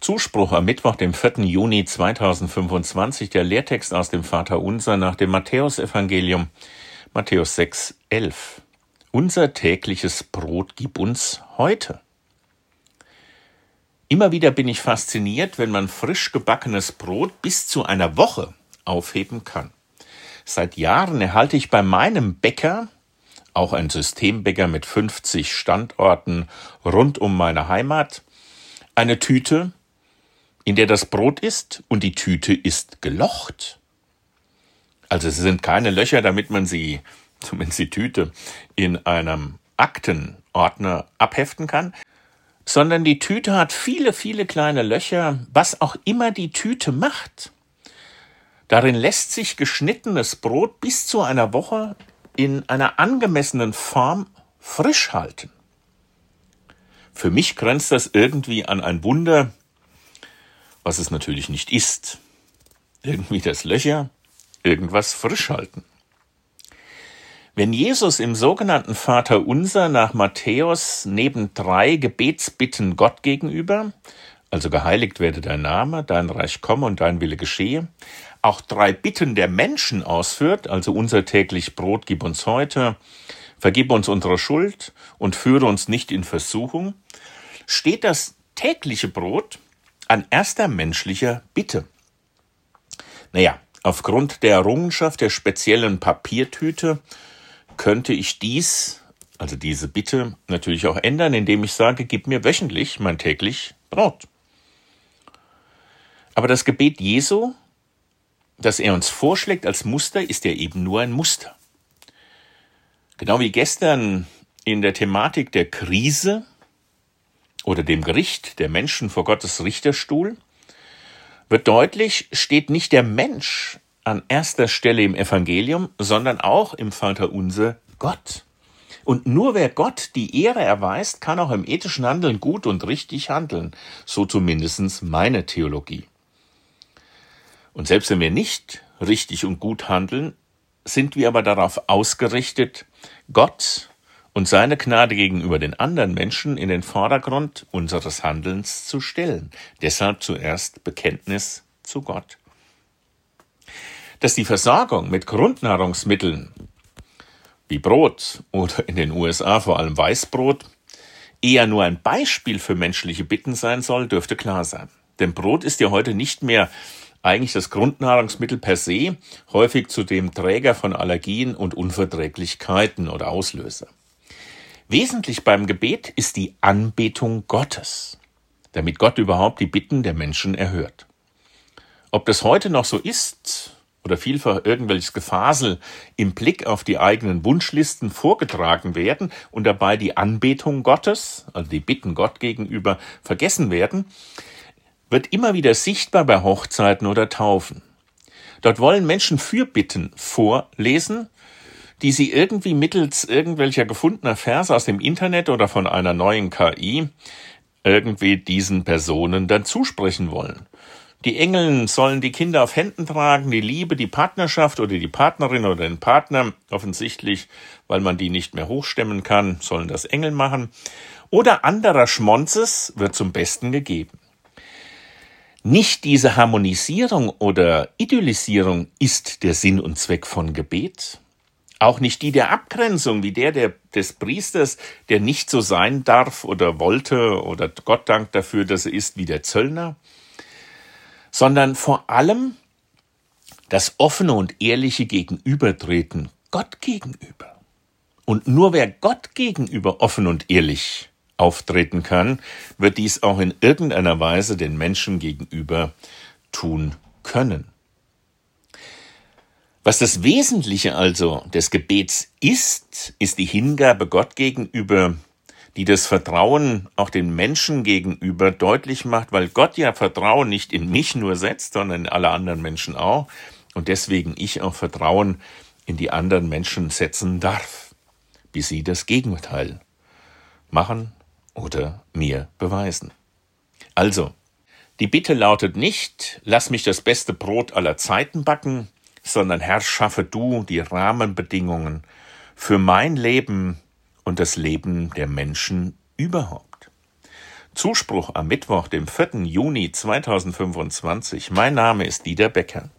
Zuspruch am Mittwoch, dem 4. Juni 2025, der Lehrtext aus dem Vaterunser nach dem Matthäusevangelium, Matthäus 6,11. Unser tägliches Brot gib uns heute. Immer wieder bin ich fasziniert, wenn man frisch gebackenes Brot bis zu einer Woche aufheben kann. Seit Jahren erhalte ich bei meinem Bäcker, auch ein Systembäcker mit 50 Standorten rund um meine Heimat, eine Tüte, in der das Brot ist, und die Tüte ist gelocht. Also es sind keine Löcher, damit man sie, zumindest die Tüte, in einem Aktenordner abheften kann, sondern die Tüte hat viele, viele kleine Löcher, was auch immer die Tüte macht. Darin lässt sich geschnittenes Brot bis zu einer Woche in einer angemessenen Form frisch halten. Für mich grenzt das irgendwie an ein Wunder, was es natürlich nicht ist. Irgendwie das Löcher, irgendwas frisch halten. Wenn Jesus im sogenannten Vaterunser nach Matthäus neben 3 Gebetsbitten Gott gegenüber, also geheiligt werde dein Name, dein Reich komme und dein Wille geschehe, auch 3 Bitten der Menschen ausführt, also unser täglich Brot gib uns heute, vergib uns unsere Schuld und führe uns nicht in Versuchung, steht das tägliche Brot an erster menschlicher Bitte. Naja, aufgrund der Errungenschaft der speziellen Papiertüte könnte ich diese Bitte natürlich auch ändern, indem ich sage, gib mir wöchentlich mein täglich Brot. Aber das Gebet Jesu, das er uns vorschlägt als Muster, ist ja eben nur ein Muster. Genau wie gestern in der Thematik der Krise oder dem Gericht der Menschen vor Gottes Richterstuhl, wird deutlich, steht nicht der Mensch an erster Stelle im Evangelium, sondern auch im Vaterunser Gott. Und nur wer Gott die Ehre erweist, kann auch im ethischen Handeln gut und richtig handeln, so zumindest meine Theologie. Und selbst wenn wir nicht richtig und gut handeln, sind wir aber darauf ausgerichtet, Gott und seine Gnade gegenüber den anderen Menschen in den Vordergrund unseres Handelns zu stellen. Deshalb zuerst Bekenntnis zu Gott. Dass die Versorgung mit Grundnahrungsmitteln wie Brot oder in den USA vor allem Weißbrot eher nur ein Beispiel für menschliche Bitten sein soll, dürfte klar sein. Denn Brot ist ja heute nicht mehr eigentlich das Grundnahrungsmittel per se, häufig zudem Träger von Allergien und Unverträglichkeiten oder Auslöser. Wesentlich beim Gebet ist die Anbetung Gottes, damit Gott überhaupt die Bitten der Menschen erhört. Ob das heute noch so ist oder vielfach irgendwelches Gefasel im Blick auf die eigenen Wunschlisten vorgetragen werden und dabei die Anbetung Gottes, also die Bitten Gott gegenüber, vergessen werden, wird immer wieder sichtbar bei Hochzeiten oder Taufen. Dort wollen Menschen Fürbitten vorlesen, die sie irgendwie mittels irgendwelcher gefundener Verse aus dem Internet oder von einer neuen KI irgendwie diesen Personen dann zusprechen wollen. Die Engel sollen die Kinder auf Händen tragen, die Liebe, die Partnerschaft oder die Partnerin oder den Partner, offensichtlich, weil man die nicht mehr hochstemmen kann, sollen das Engel machen. Oder anderer Schmonzes wird zum Besten gegeben. Nicht diese Harmonisierung oder Idyllisierung ist der Sinn und Zweck von Gebet. Auch nicht die der Abgrenzung, wie des Priesters, der nicht so sein darf oder wollte oder Gott dankt dafür, dass er ist wie der Zöllner, sondern vor allem das offene und ehrliche Gegenübertreten Gott gegenüber. Und nur wer Gott gegenüber offen und ehrlich auftreten kann, wird dies auch in irgendeiner Weise den Menschen gegenüber tun können. Was das Wesentliche also des Gebets ist die Hingabe Gott gegenüber, die das Vertrauen auch den Menschen gegenüber deutlich macht, weil Gott ja Vertrauen nicht in mich nur setzt, sondern in alle anderen Menschen auch und deswegen ich auch Vertrauen in die anderen Menschen setzen darf, bis sie das Gegenteil machen oder mir beweisen. Also, die Bitte lautet nicht, lass mich das beste Brot aller Zeiten backen, sondern Herr, schaffe du die Rahmenbedingungen für mein Leben und das Leben der Menschen überhaupt. Zuspruch am Mittwoch, dem 4. Juni 2025. Mein Name ist Dieter Becker.